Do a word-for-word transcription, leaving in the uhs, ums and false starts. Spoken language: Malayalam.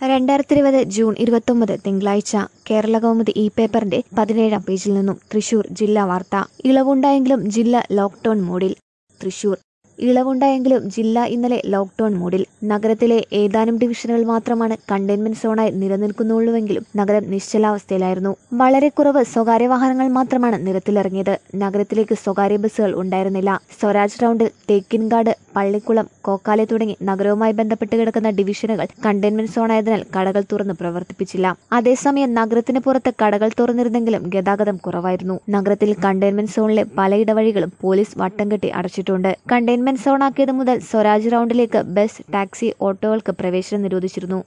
രണ്ടായിരത്തി ഇരുപത് ജൂൺ ഇരുപത്തൊമ്പത് തിങ്കളാഴ്ച കേരളകൗമുദി ഇ പേപ്പറിന്റെ പതിനേഴാം പേജിൽ നിന്നും തൃശൂർ ജില്ലാ വാർത്ത. ഇളവുണ്ടായെങ്കിലും ജില്ല ലോക്ഡൌൺ മൂഡിൽ. തൃശൂർ ഇളവുണ്ടായെങ്കിലും ജില്ല ഇന്നലെ ലോക്ഡൌൺ മൂഡിൽ. നഗരത്തിലെ ഏതാനും ഡിവിഷനുകൾ മാത്രമാണ് കണ്ടെയ്ൻമെന്റ് സോണായി നിലനിൽക്കുന്നുള്ളൂവെങ്കിലും നഗരം നിശ്ചലാവസ്ഥയിലായിരുന്നു. വളരെ കുറവ് സ്വകാര്യ വാഹനങ്ങൾ മാത്രമാണ് നിരത്തിലിറങ്ങിയത്. നഗരത്തിലേക്ക് സ്വകാര്യ ബസ്സുകൾ ഉണ്ടായിരുന്നില്ല. സ്വരാജ് റൗണ്ടിൽ, തേക്കിൻകാട്, പള്ളിക്കുളം, കോക്കാലെ തുടങ്ങി നഗരവുമായി ബന്ധപ്പെട്ട് കിടക്കുന്ന ഡിവിഷനുകൾ കണ്ടെയ്ൻമെന്റ് സോണായതിനാൽ കടകൾ തുറന്ന് പ്രവർത്തിപ്പിച്ചില്ല. അതേസമയം നഗരത്തിന് പുറത്ത് കടകൾ തുറന്നിരുന്നെങ്കിലും ഗതാഗതം കുറവായിരുന്നു. നഗരത്തിൽ കണ്ടെയ്ൻമെന്റ് സോണിലെ പല ഇടവഴികളും പോലീസ് വട്ടം കെട്ടി അടച്ചിട്ടുണ്ട്. കണ്ടെയ്ൻമെന്റ് സോണാക്കിയത് മുതൽ സ്വരാജ് റൗണ്ടിലേക്ക് ബസ്, ടാക്സി, ഓട്ടോകൾക്ക് പ്രവേശനം നിരോധിച്ചിരുന്നു.